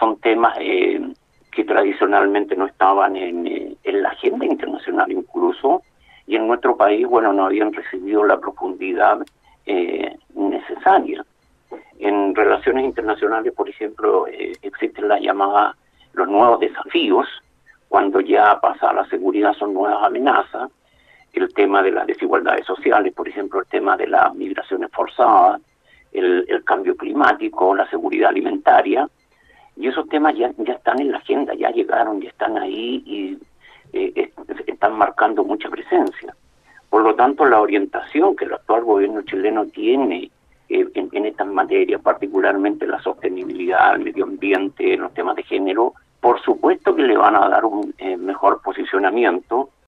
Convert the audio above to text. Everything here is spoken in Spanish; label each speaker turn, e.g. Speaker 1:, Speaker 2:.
Speaker 1: son temas que tradicionalmente no estaban en la agenda internacional incluso, y en nuestro país, bueno, no habían recibido la profundidad necesaria. En relaciones internacionales, por ejemplo, existen los nuevos desafíos, cuando ya pasa a la seguridad son nuevas amenazas, el tema de las desigualdades sociales, por ejemplo, el tema de las migraciones forzadas, el cambio climático, la seguridad alimentaria, y esos temas ya están en la agenda, ya llegaron, ya están ahí y están marcando mucha presencia. Por lo tanto, la orientación que el actual gobierno chileno tiene en estas materias, particularmente la sostenibilidad, el medio ambiente, los temas de género, por supuesto que le van a dar un mejor posicionamiento,